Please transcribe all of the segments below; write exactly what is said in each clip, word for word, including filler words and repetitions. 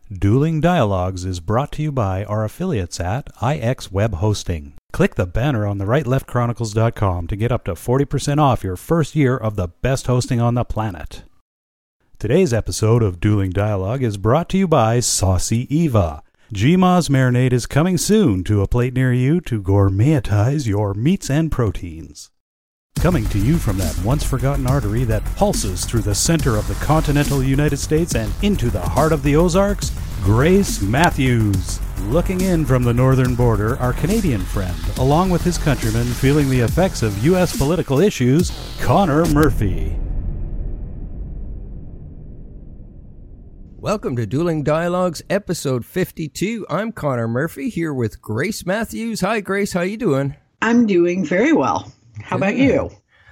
Dueling Dialogues is brought to you by our affiliates at I X Web Hosting. Click the banner on the right left chronicles dot com to get up to forty percent off your first year of the best hosting on the planet. Today's episode of Dueling Dialogue is brought to you by Saucy Eva. G M A's Marinade is coming soon to a plate near you to gourmetize your meats and proteins. Coming to you from that once-forgotten artery that pulses through the center of the continental United States and into the heart of the Ozarks, Grace Matthews. Looking in from the northern border, our Canadian friend, along with his countrymen feeling the effects of U S political issues, Connor Murphy. Welcome to Dueling Dialogues, episode fifty-two. I'm Connor Murphy, here with Grace Matthews. Hi, Grace. How you doing? I'm doing very well. How about you?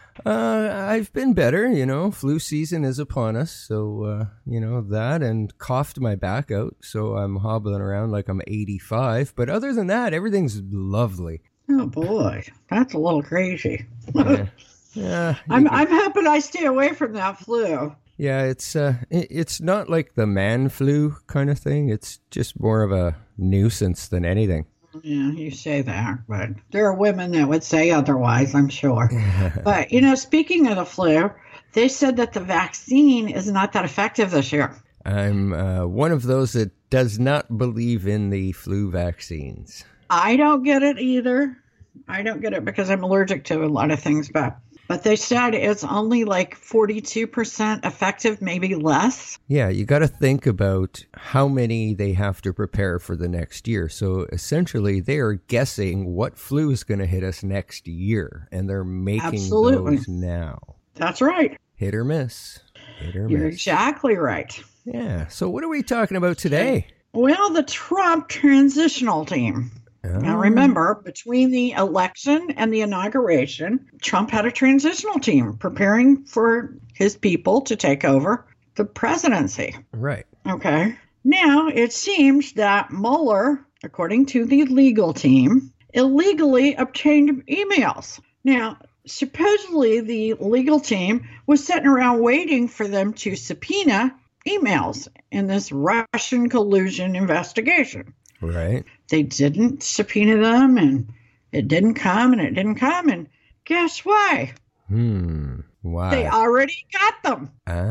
Uh, I've been better, you know. Flu season is upon us, so, uh, you know, that and coughed my back out, so I'm hobbling around like I'm eighty-five. But other than that, everything's lovely. Oh, boy. That's a little crazy. Yeah, yeah I'm, can... I'm hoping I stay away from that flu. Yeah, it's uh, it's not like the man flu kind of thing. It's just more of a nuisance than anything. Yeah, you say that, but there are women that would say otherwise, I'm sure. But, you know, speaking of the flu, they said that the vaccine is not that effective this year. I'm uh, one of those that does not believe in the flu vaccines. I don't get it either. I don't get it because I'm allergic to a lot of things, but... But they said it's only like forty-two percent effective, maybe less. Yeah, you got to think about how many they have to prepare for the next year. So essentially, they are guessing what flu is going to hit us next year, and they're making Absolutely. those now. That's right. Hit or miss. Hit or You're miss. exactly right. Yeah. So what are we talking about today? Well, the Trump transitional team. Oh. Now, remember, between the election and the inauguration, Trump had a transitional team preparing for his people to take over the presidency. Right. Okay. Now, it seems that Mueller, according to the legal team, illegally obtained emails. Now, supposedly the legal team was sitting around waiting for them to subpoena emails in this Russian collusion investigation. Right. They didn't subpoena them, and it didn't come, and it didn't come, and guess why? Hmm. Why? They already got them.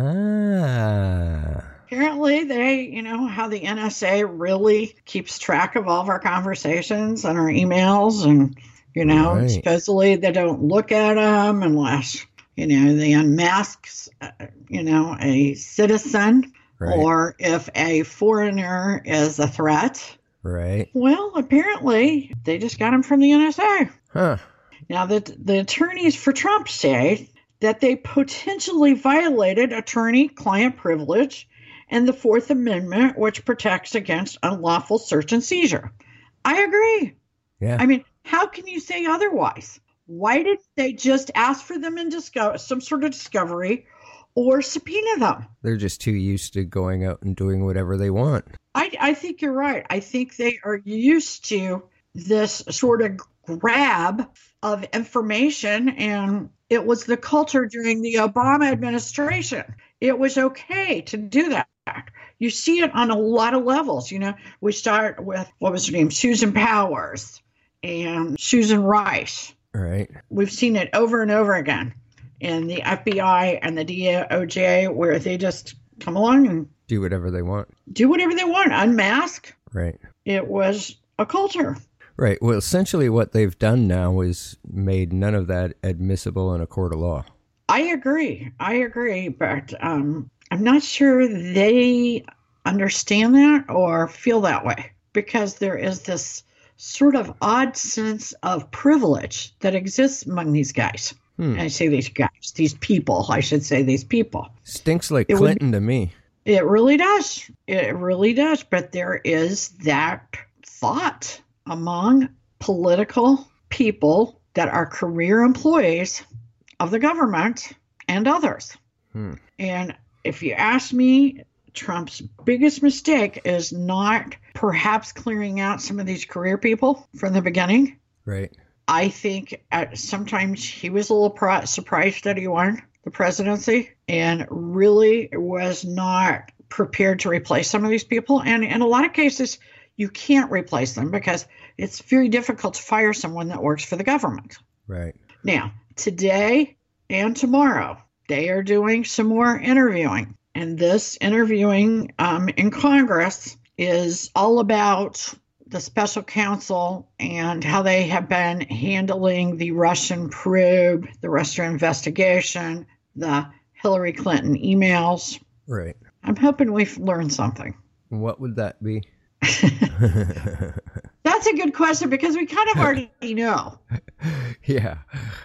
Ah. Apparently, they, you know, how the N S A really keeps track of all of our conversations and our emails, and, you know, Right. supposedly they don't look at them unless, you know, they unmask, uh, you know, a citizen, Right. or if a foreigner is a threat. Right. Well, apparently, they just got him from the N S A. Huh. Now, the, the attorneys for Trump say that they potentially violated attorney-client privilege and the Fourth Amendment, which protects against unlawful search and seizure. I agree. Yeah. I mean, how can you say otherwise? Why didn't they just ask for them in disco- some sort of discovery or subpoena them? They're just too used to going out and doing whatever they want. I, I think you're right. I think they are used to this sort of grab of information, and it was the culture during the Obama administration. It was okay to do that. You see it on a lot of levels. You know, we start with, what was her name, Susan Powers and Susan Rice. Right. We've seen it over and over again in the F B I and the D O J, where they just come along and Do whatever they want. do whatever they want, unmask. Right. It was a culture. Right. Well, essentially what they've done now is made none of that admissible in a court of law. I agree. I agree. But um, I'm not sure they understand that or feel that way, because there is this sort of odd sense of privilege that exists among these guys. Hmm. I say these guys, these people, I should say these people. Stinks like It would- Clinton to me. It really does. It really does. But there is that thought among political people that are career employees of the government and others. Hmm. And if you ask me, Trump's biggest mistake is not perhaps clearing out some of these career people from the beginning. Right. I think at sometimes he was a little pro- surprised that he won the presidency and really was not prepared to replace some of these people. And in a lot of cases, you can't replace them because it's very difficult to fire someone that works for the government. Right. Now, today and tomorrow, they are doing some more interviewing. And this interviewing um, in Congress is all about the special counsel and how they have been handling the Russian probe, the Russian investigation, the Hillary Clinton emails. Right. I'm hoping we've learned something. What would that be? That's a good question because we kind of already know. Yeah.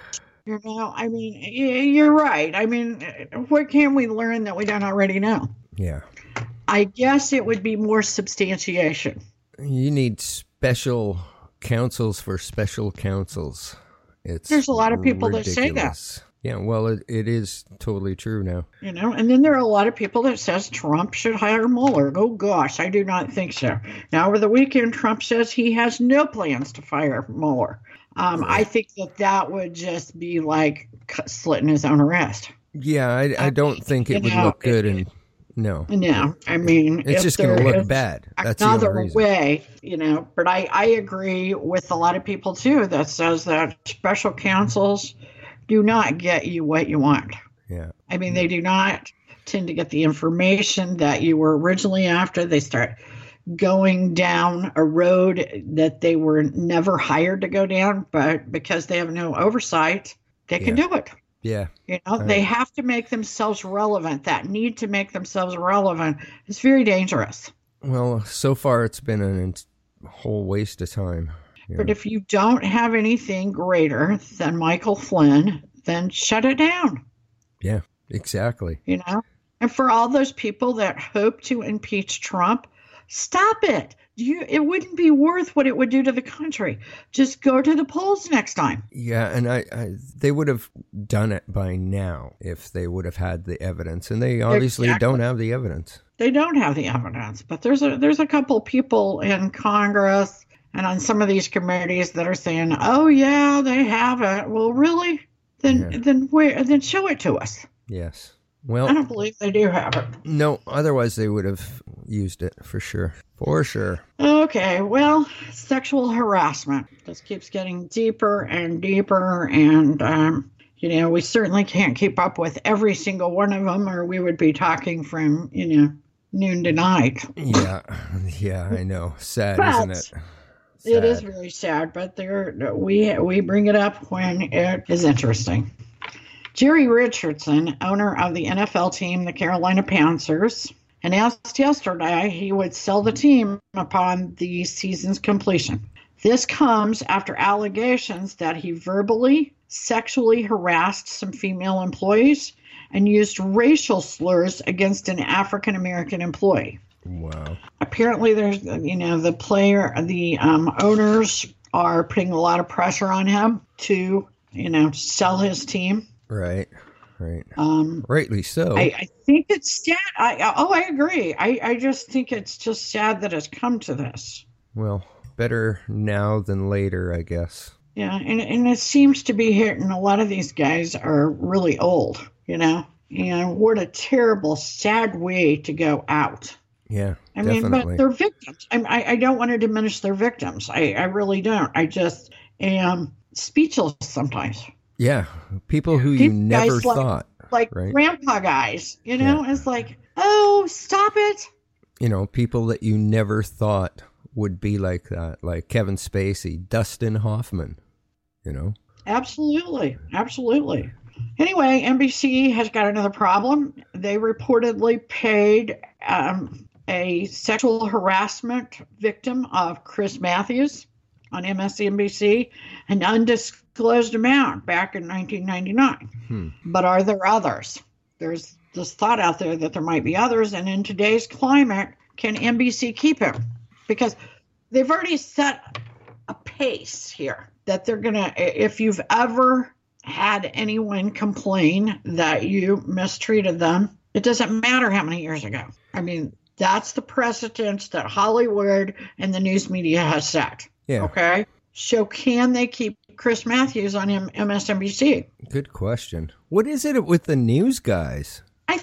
You know, I mean, you're right. I mean, what can we learn that we don't already know? Yeah. I guess it would be more substantiation. You need special counsels for special counsels. It's There's a lot of people ridiculous. that say that. Yeah, well, it, it is totally true now. You know, and then there are a lot of people that says Trump should hire Mueller. Oh, gosh, I do not think so. Now, over the weekend, Trump says he has no plans to fire Mueller. Um, I think that that would just be like slitting his own wrist. Yeah, I, I don't think it would know, look good. And no, no, I mean, it's just going to look bad. That's the only another reason. way, you know. But I, I agree with a lot of people too that says that special counsels do not get you what you want. Yeah, I mean, they do not tend to get the information that you were originally after. They start going down a road that they were never hired to go down, but because they have no oversight, they can Yeah. do it. yeah, You know, Right. they have to make themselves relevant. That need to make themselves relevant is very dangerous. well, so far it's been a ent- whole waste of time. you But know. if you don't have anything greater than Michael Flynn, then shut it down, Yeah, exactly. you know? And for all those people that hope to impeach Trump, stop it. You, it wouldn't be worth what it would do to the country. Just go to the polls next time. Yeah, and I, I they would have done it by now if they would have had the evidence, and they obviously Exactly. don't have the evidence. They don't have the evidence, but there's a there's a couple people in Congress and on some of these committees that are saying, "Oh yeah, they have it." Well, really? Then Yeah. then where? Then show it to us. Yes. I Well, don't believe they do have it. no, otherwise they would have used it for sure. For sure. Okay, well, sexual harassment. This keeps getting deeper and deeper, and, um, you know, we certainly can't keep up with every single one of them, or we would be talking from, you know, noon to night. Yeah. Yeah, I know. Sad, But isn't it? It is Sad. very sad, but there we we bring it up when it is interesting. Jerry Richardson, owner of the N F L team, the Carolina Panthers, announced yesterday he would sell the team upon the season's completion. This comes after allegations that he verbally, sexually harassed some female employees and used racial slurs against an African American employee. Wow. Apparently, there's, you know, the player, the um, owners are putting a lot of pressure on him to, you know, sell his team. Right. Right. Um, Rightly so. I, I think it's sad. I, I, oh, I agree. I, I just think it's just sad that it's come to this. Well, better now than later, I guess. Yeah, and, and it seems to be hitting a lot of these guys are really old, you know, and what a terrible, sad way to go out. Yeah, I mean, definitely. but they're victims. I, I, I don't want to diminish their victims. I, I really don't. I just am speechless sometimes. Yeah, people who you These never guys like- thought. Like Right. grandpa guys, you know, it's like, oh, stop it. You know, people that you never thought would be like that, like Kevin Spacey, Dustin Hoffman, you know? Absolutely. Absolutely. Anyway, N B C has got another problem. They reportedly paid um, a sexual harassment victim of Chris Matthews on M S N B C an undisclosed amount back in nineteen ninety-nine. Hmm. But are there others? There's this thought out there that there might be others. And in today's climate, can N B C keep him? Because they've already set a pace here that they're going to, if you've ever had anyone complain that you mistreated them, it doesn't matter how many years ago. I mean, that's the precedent that Hollywood and the news media has set. Yeah. Okay. So can they keep Chris Matthews on M- M S N B C? Good question. What is it with the news guys? I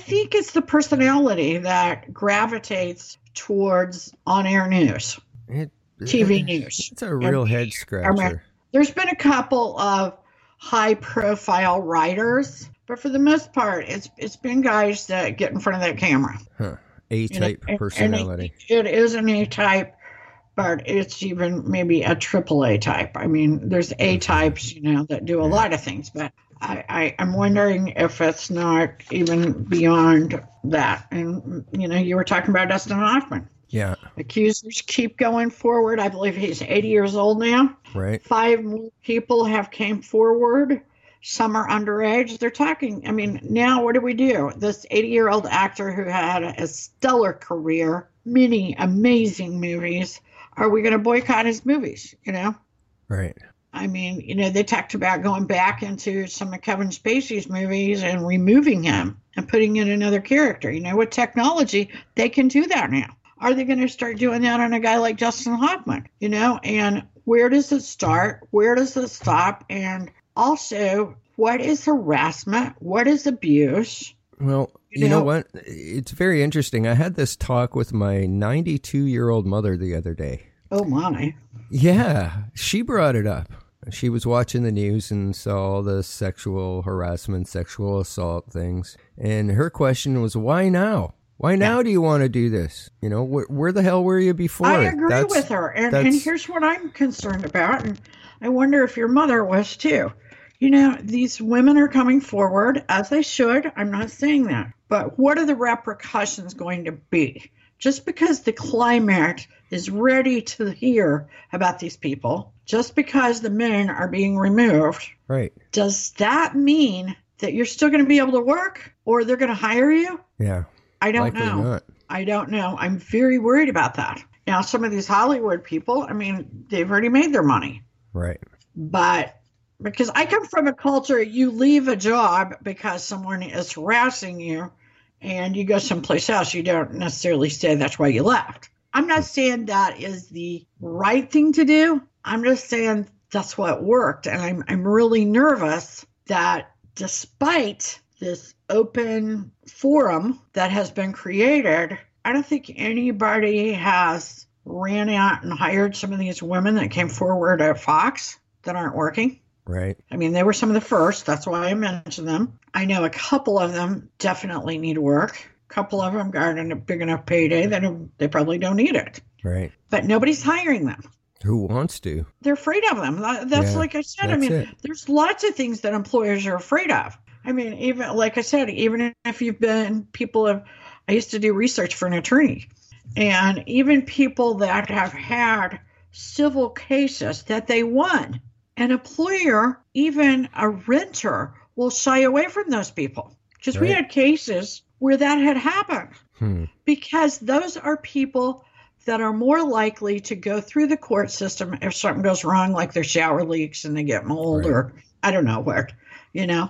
think it's the personality that gravitates towards on-air news, It, T V it, news. It's a real And- head scratcher. There's been a couple of high-profile writers, but for the most part, it's it's been guys that get in front of that camera. Huh. You know, A-type and- and personality. it, it is an A-type, but it's even maybe a triple A type. I mean, there's A types, you know, that do a lot of things, but I, I, I'm wondering if it's not even beyond that. And, you know, you were talking about Dustin Hoffman. Yeah, Accusers keep going forward. I believe he's eighty years old now. right. Five more people have came forward. Some are underage. They're talking. I mean, now what do we do? This eighty-year-old actor who had a stellar career, many amazing movies. Are we going to boycott his movies? You know? Right. I mean, you know, they talked about going back into some of Kevin Spacey's movies and removing him and putting in another character. You know, with technology, they can do that now. Are they going to start doing that on a guy like Dustin Hoffman? You know, and where does it start? Where does it stop? And also, what is harassment? What is abuse? Well, you, You know, know- what? It's very interesting. I had this talk with my ninety-two-year-old mother the other day. Oh, my. Yeah, she brought it up. She was watching the news and saw all the sexual harassment, sexual assault things. And her question was, why now? Why now do you want to do this? You know, wh- where the hell were you before? I agree That's- with her. And, and that's- here's what I'm concerned about. And I wonder if your mother was too. You know, these women are coming forward, as they should. I'm not saying that. But what are the repercussions going to be? Just because the climate is ready to hear about these people, just because the men are being removed, Right. does that mean that you're still going to be able to work or they're going to hire you? Yeah. I don't Likely know. not. I don't know. I'm very worried about that. Now, some of these Hollywood people, I mean, they've already made their money. Right. But because I come from a culture, you leave a job because someone is harassing you and you go someplace else, you don't necessarily say that's why you left. I'm not saying that is the right thing to do. I'm just saying that's what worked. And I'm, I'm really nervous that despite this open forum that has been created, I don't think anybody has ran out and hired some of these women that came forward at Fox that aren't working. Right. I mean, they were some of the first. That's why I mentioned them. I know a couple of them definitely need work. A couple of them got a big enough payday that they probably don't need it. Right. But nobody's hiring them. Who wants to? They're afraid of them. That- That's Yeah, like I said. I that's mean, it. there's lots of things that employers are afraid of. I mean, even like I said, even if you've been people have, I used to do research for an attorney, and even people that have had civil cases that they won, an employer, even a renter, will shy away from those people because we Right. had cases where that had happened Hmm. because those are people that are more likely to go through the court system if something goes wrong, like their shower leaks and they get mold Right. or I don't know what, you know,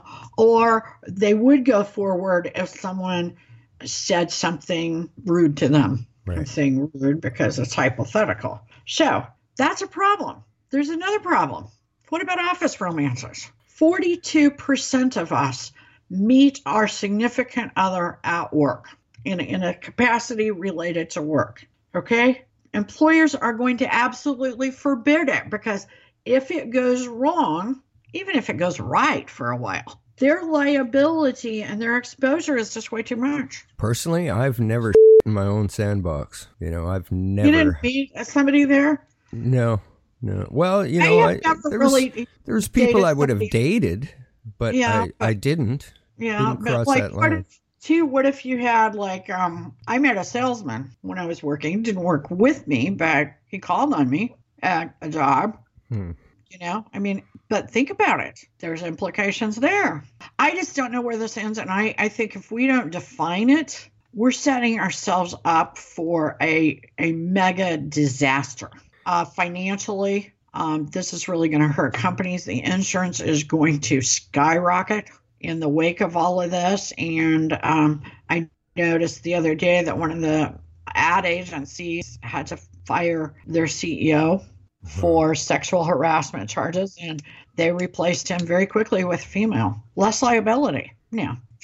or they would go forward if someone said something rude to them. I'm Right. saying rude because it's hypothetical. So that's a problem. There's another problem. What about office romances? forty-two percent of us meet our significant other at work in, in a capacity related to work. Okay? Employers are going to absolutely forbid it because if it goes wrong, even if it goes right for a while, their liability and their exposure is just way too much. Personally, I've never in my own sandbox. You know, I've You never. didn't meet somebody there? No, no. Well, you know, I I, have never there was, really there was people dated I would have somebody- dated, but Yeah, I, but- I didn't. Yeah, Didn't but cross like, that what line. if, too, what if you had, like, um, I met a salesman when I was working, didn't work with me, but he called on me at a job, Hmm. you know? I mean, but think about it. There's implications there. I just don't know where this ends, and I, I think if we don't define it, we're setting ourselves up for a, a mega disaster. Uh, financially, um, this is really going to hurt companies. The insurance is going to skyrocket in the wake of all of this. And um, I noticed the other day that one of the ad agencies had to fire their C E O for sexual harassment charges, and they replaced him very quickly with female. Less liability. Now,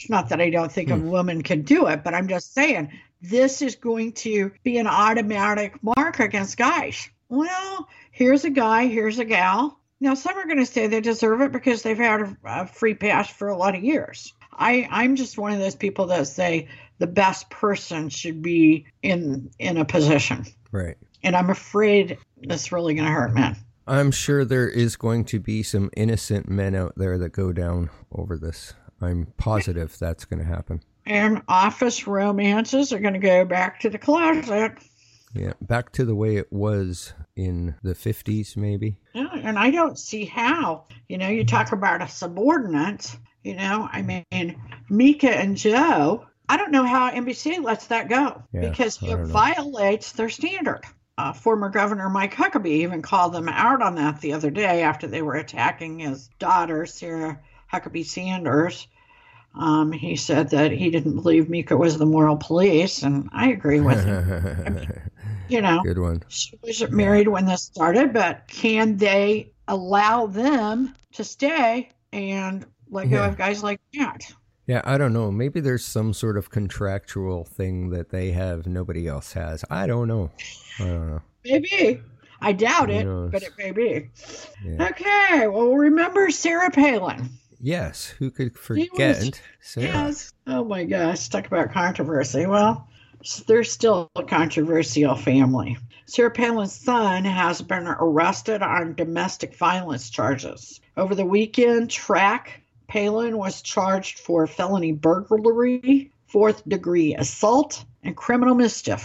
It's not that I don't think Hmm. a woman can do it, but I'm just saying this is going to be an automatic mark against guys. Well, here's a guy, here's a gal. Now, some are going to say they deserve it because they've had a, a free pass for a lot of years. I, I'm just one of those people that say the best person should be in in a position. Right. And I'm afraid that's really going to hurt men. I'm sure there is going to be some innocent men out there that go down over this. I'm positive that's going to happen. And office romances are going to go back to the closet. Yeah, back to the way it was in the fifties, maybe. Yeah, and I don't see how. You know, you talk about a subordinate. You know, I mean, Mika and Joe, I don't know how N B C lets that go Yeah, because I it don't know. violates their standard. Uh, former Governor Mike Huckabee even called them out on that the other day after they were attacking his daughter, Sarah Huckabee Sanders. Um, he said that he didn't believe Mika was the moral police, and I agree with him. I mean, you know, Good one. she was married when this started, but can they allow them to stay and let go Yeah. of guys like that? Yeah, I don't know. Maybe there's some sort of contractual thing that they have nobody else has. I don't know. I don't know. Maybe. I doubt Who it, knows? but it may be. Yeah. Okay, well, remember Sarah Palin. Yes, who could He forget was- Sarah? Yes. Oh my gosh, talk about controversy. Well, they're still a controversial family. Sarah Palin's son has been arrested on domestic violence charges. Over the weekend, Track Palin was charged for felony burglary, fourth degree assault, and criminal mischief.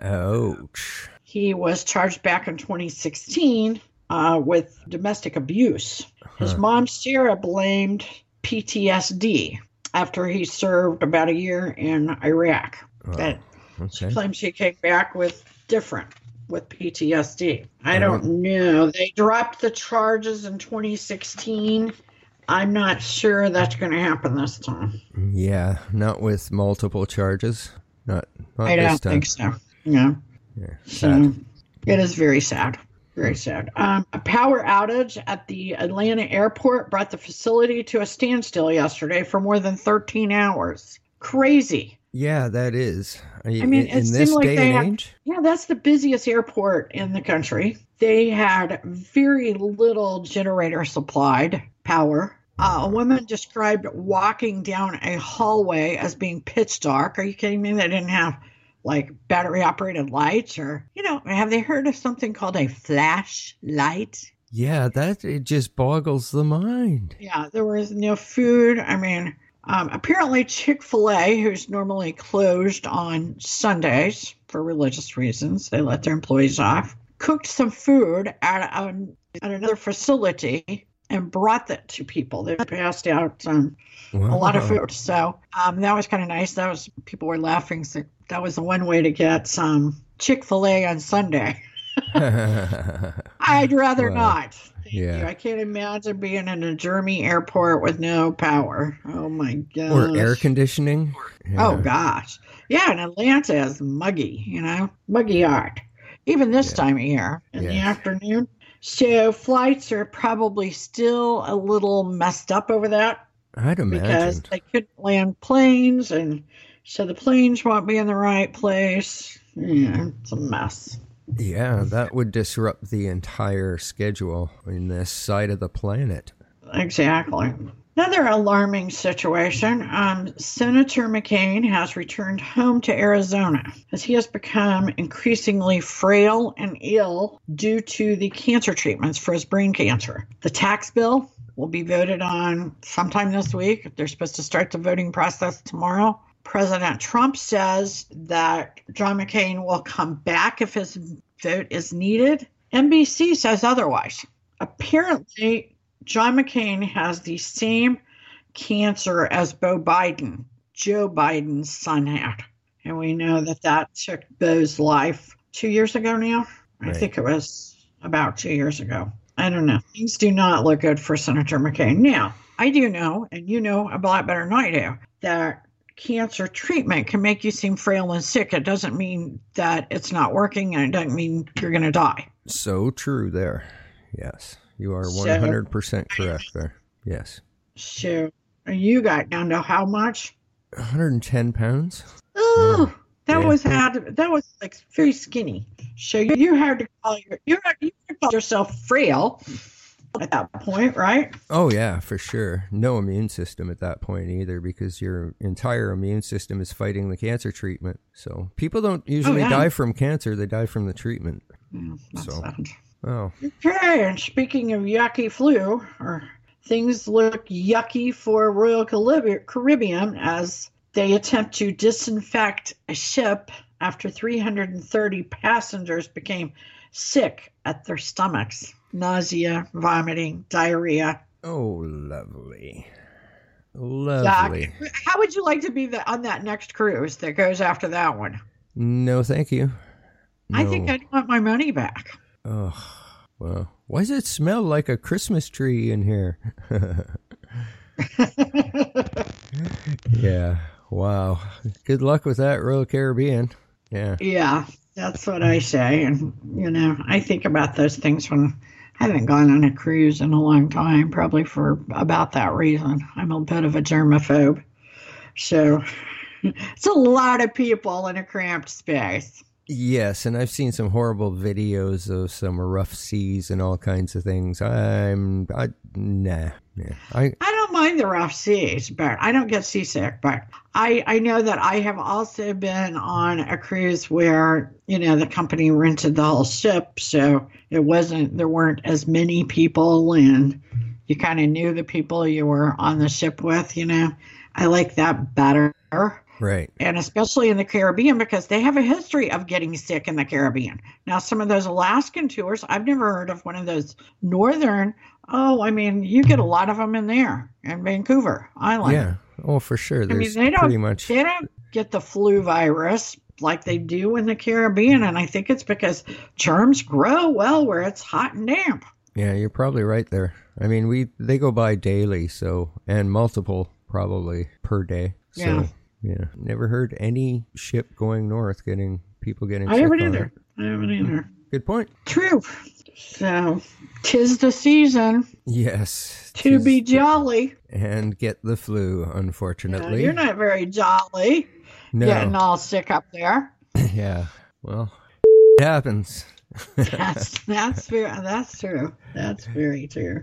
Ouch. He was charged back in twenty sixteen uh, with domestic abuse. His Huh. mom, Sarah, blamed P T S D after he served about a year in Iraq. Oh, That she okay. claims he came back with different, with P T S D. I Oh. don't know. They dropped the charges in twenty sixteen. I'm not sure that's going to happen this time. Yeah, not with multiple charges. Not, not I this don't time. think so. Yeah. Yeah, So sad. it is very sad. Very sad. Um, a power outage at the Atlanta airport brought the facility to a standstill yesterday for more than thirteen hours. Crazy. Yeah, that is. I mean, in, it in seemed this like day they and had- age. Yeah, that's the busiest airport in the country. They had very little generator supplied power. Uh, a woman described walking down a hallway as being pitch dark. Are you kidding me? They didn't have like battery operated lights, or, you know, have they heard of something called a flashlight? Yeah, that it just boggles the mind. Yeah, there was no food. I mean, um, apparently Chick-fil-A, who's normally closed on Sundays for religious reasons, they let their employees off, cooked some food at, um, at another facility and brought that to people. They passed out um, a lot of Wow. food. So um, that was kind of nice. That was, people were laughing. So that was the one way to get some Chick-fil-A on Sunday. I'd rather Well, not. Thank yeah. you. I can't imagine being in a German airport with no power. Oh my gosh. Or air conditioning. Yeah. Oh gosh. Yeah, and Atlanta is muggy, you know, muggy hot. Even this Yeah. time of year in the Yes. afternoon. So flights are probably still a little messed up over that I'd because imagine. they couldn't land planes, and so the planes won't be in the right place. Yeah, it's a mess. Yeah, that would disrupt the entire schedule in this side of the planet. Exactly. Another alarming situation. Um, Senator McCain has returned home to Arizona as he has become increasingly frail and ill due to the cancer treatments for his brain cancer. The tax bill will be voted on sometime this week. They're supposed to start the voting process tomorrow. President Trump says that John McCain will come back if his vote is needed. N B C says otherwise. Apparently, John McCain has the same cancer as Beau Biden, Joe Biden's son had. And we know that that took Beau's life two years ago now. I Right. think it was about two years ago. I don't know. Things do not look good for Senator McCain. Now, I do know, and you know a lot better than I do, that cancer treatment can make you seem frail and sick. It doesn't mean that it's not working, and it doesn't mean you're going to die. So true there. Yes. You are So- one hundred percent correct there. Yes. So you got down to how much? one hundred ten pounds. Oh, that Yeah. was had that was like very skinny. So you, you had to call your you had, you had to call yourself frail at that point, right? Oh, yeah, for sure. No immune system at that point either, because your entire immune system is fighting the cancer treatment. So people don't usually yeah. die from cancer, they die from the treatment. Yeah, that's So. sad. Oh, Okay, and speaking of yucky flu, or things look yucky for Royal Carib- Caribbean as they attempt to disinfect a ship after three hundred thirty passengers became sick at their stomachs. Nausea, vomiting, diarrhea. oh, lovely. Lovely. Yuck. How would you like to be the, on that next cruise that goes after that one? No, thank you. I think No. I'd want my money back. Oh, well, why does it smell like a Christmas tree in here? Yeah, wow. Good luck with that, Royal Caribbean. Yeah. Yeah, that's what I say. And, you know, I think about those things when I haven't gone on a cruise in a long time, probably for about that reason. I'm a bit of a germaphobe. So it's a lot of people in a cramped space. Yes, and I've seen some horrible videos of some rough seas and all kinds of things. I'm, I, nah, yeah. I, I don't mind the rough seas, but I don't get seasick. But I, I know that I have also been on a cruise where, you know, the company rented the whole ship. So it wasn't, there weren't as many people, and you kind of knew the people you were on the ship with, you know. I like that better. right. And especially in the Caribbean, because they have a history of getting sick in the Caribbean. Now, some of those Alaskan tours, I've never heard of one of those northern. Oh, I mean, you get a lot of them in there in Vancouver Island. Yeah. Oh, for sure. I mean, There's they don't, pretty much. they don't get the flu virus like they do in the Caribbean. And I think it's because germs grow well where it's hot and damp. Yeah, you're probably right there. I mean, we they go by daily, so, and multiple probably per day. So, Yeah. yeah. Never heard any ship going north getting people getting I sick haven't on either. it. I haven't either. Good point. True. So, 'tis the season Yes. to tis- be jolly. and get the flu, Yeah, unfortunately. you're not very jolly no. getting all sick up there. Yeah. Well, it happens. That's that's very, that's true. That's very true.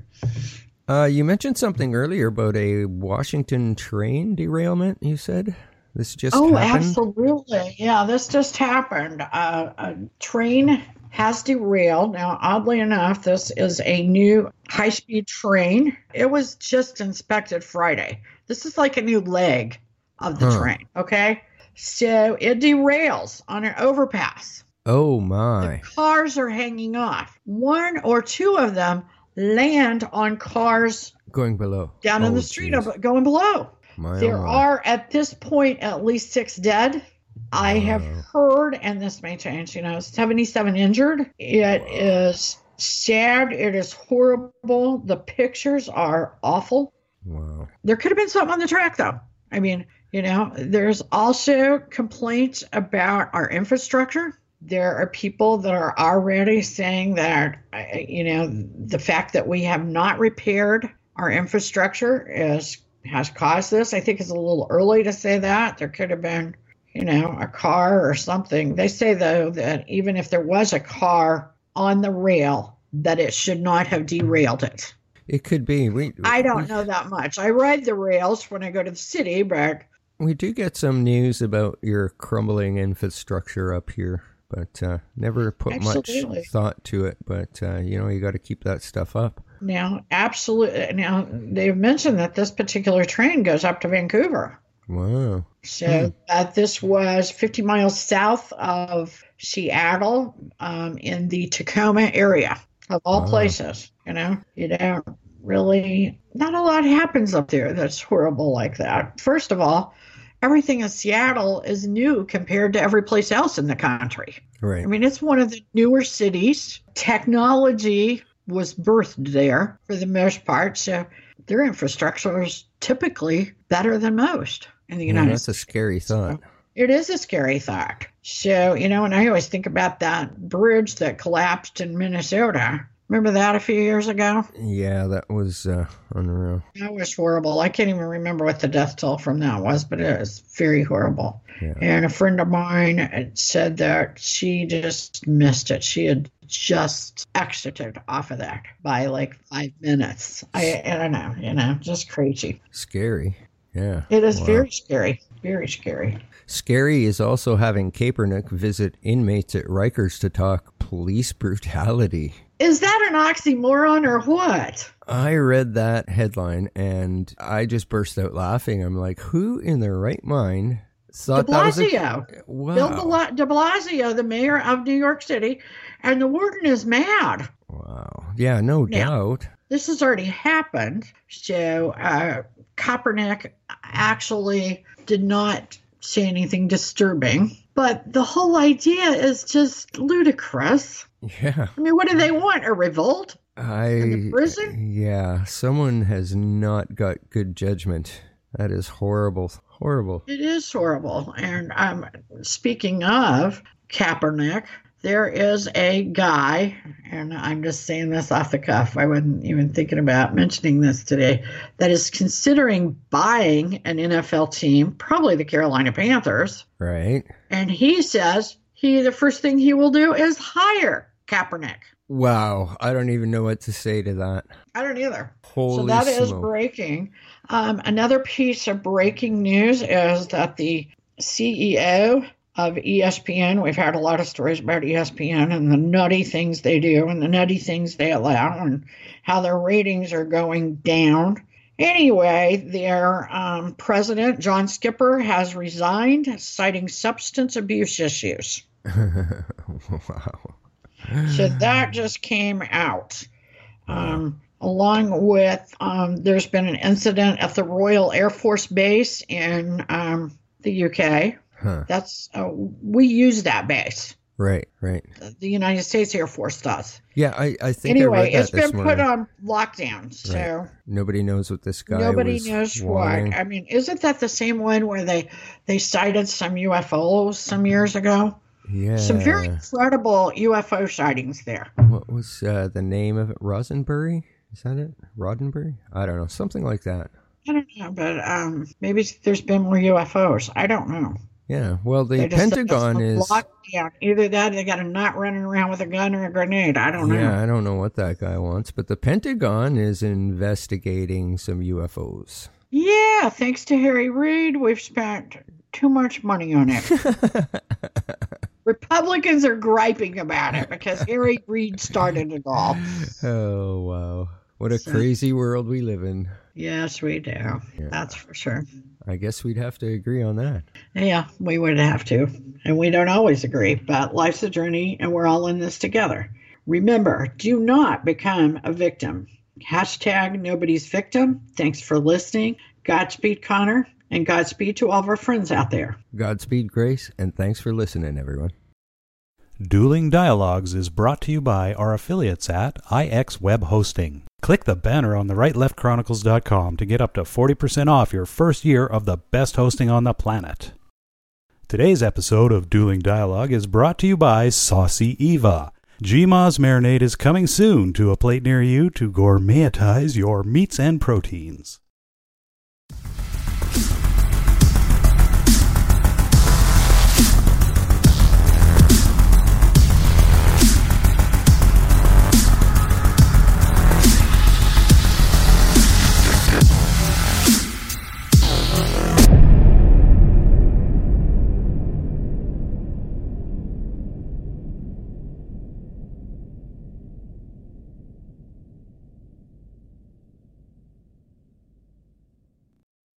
Uh, you mentioned something earlier about a Washington train derailment, you said? This just Oh, happened? absolutely. Yeah, this just happened. Uh, a train has derailed. Now, oddly enough, this is a new high-speed train. It was just inspected Friday. This is like a new leg of the Huh. train, okay? So it derails on an overpass. Oh, The my. cars are hanging off. One or two of them land on cars Going below. down in Oh, the street geez. up, going below. My, There oh, my. are at this point at least six dead. I have Wow. heard, and this may change, you know, seventy-seven injured. It is sad. It is horrible. The pictures are awful. Wow. There could have been something on the track, though. I mean, you know, there's also complaints about our infrastructure. There are people that are already saying that, uh, you know, the fact that we have not repaired our infrastructure is has caused this. I think it's a little early to say that. There could have been, you know, a car or something. They say, though, that even if there was a car on the rail, that it should not have derailed it. It could be. We, I don't we, know that much. I ride the rails when I go to the city, but We do get some news about your crumbling infrastructure up here, but uh, never put Absolutely. much thought to it. But, uh, you know, you got to keep that stuff up. now, absolutely. Now, they've mentioned that this particular train goes up to Vancouver. Wow. So that this was fifty miles south of Seattle, um, in the Tacoma area, of all Wow. places. You know, you don't really, not a lot happens up there that's horrible like that. First of all, everything in Seattle is new compared to every place else in the country. Right. I mean, it's one of the newer cities. Technology was birthed there for the most part, so their infrastructure is typically better than most in the Yeah, United that's States. a scary thought. It is a scary thought. So, you know, and I always think about that bridge that collapsed in Minnesota. Remember that a few years ago? Yeah, that was uh, unreal. That was horrible. I can't even remember what the death toll from that was, but it was very horrible. Yeah. And a friend of mine said that she just missed it. She had just exited off of that by like five minutes. I, I don't know, you know, just crazy. Scary. Yeah. It is Wow. very scary. Very scary. Scary is also having Kaepernick visit inmates at Rikers to talk police brutality. Is that an oxymoron or what? I read that headline and I just burst out laughing. I'm like, who in their right mind thought De that was a... Blasio. Wow. Bill de Blasio, the mayor of New York City, and the warden is mad. Wow. Yeah, no Now, doubt. This has already happened. So uh, Kaepernick actually did not say anything disturbing. But the whole idea is just ludicrous. Yeah. I mean, what do they want? A revolt? I In the prison? Yeah, someone has not got good judgment. That is horrible. Horrible. It is horrible. And um, speaking of Kaepernick, there is a guy, and I'm just saying this off the cuff, I wasn't even thinking about mentioning this today, that is considering buying an N F L team, probably the Carolina Panthers. Right. And he says he the first thing he will do is hire Kaepernick. Wow. I don't even know what to say to that. I don't either. Holy so that is smoke. breaking. Um, another piece of breaking news is that the C E O of E S P N, we've had a lot of stories about E S P N and the nutty things they do and the nutty things they allow and how their ratings are going down. Anyway, their um, president, John Skipper, has resigned, citing substance abuse issues. Wow. So that just came out. Um, along with, um, there's been an incident at the Royal Air Force Base in um, the U K. Huh. That's uh, we use that base. Right, right. The United States Air Force does. Yeah, I, I think Anyway, I read that it's this been morning. put on lockdown, so Right. Nobody knows what this guy nobody was knows wanting. what. I mean, isn't that the same one where they they cited some U F Os some years ago? Yeah. Some very credible U F O sightings there. What was uh, the name of it? Rosenberry? Is that it? Roddenberry? I don't know. Something like that. I don't know, but um, maybe there's been more U F Os. I don't know. Yeah. Well, the They just said Pentagon it's is... lockdown. Either that or they got a nut running around with a gun or a grenade. I don't know. Yeah, I don't know what that guy wants, but the Pentagon is investigating some U F Os. Yeah, thanks to Harry Reid, we've spent too much money on it. Republicans are griping about it because Harry Reid started it all. Oh, wow. What a So- crazy world we live in. Yes, we do. Yeah. That's for sure. I guess we'd have to agree on that. Yeah, we would have to. And we don't always agree, but life's a journey and we're all in this together. Remember, do not become a victim. Hashtag nobody's victim. Thanks for listening. Godspeed, Connor, and Godspeed to all of our friends out there. Godspeed, Grace, and thanks for listening, everyone. Dueling Dialogues is brought to you by our affiliates at I X Web Hosting. Click the banner on the right left chronicles dot com to get up to forty percent off your first year of the best hosting on the planet. Today's episode of Dueling Dialogue is brought to you by Saucy Eva. G M A's Marinade is coming soon to a plate near you to gourmetize your meats and proteins.